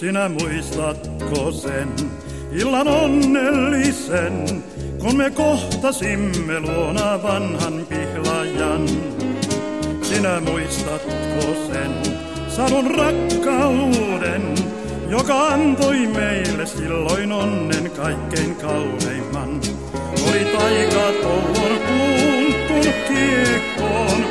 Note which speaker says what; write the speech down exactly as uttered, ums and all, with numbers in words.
Speaker 1: Sinä muistatko sen illan onnellisen, kun me kohtasimme luona vanhan pihlajan? Sinä muistatko sen sadun rakkauden, joka antoi meille silloin onnen kaikkein kauneimman? Oli taika tollon kuuntun kiekko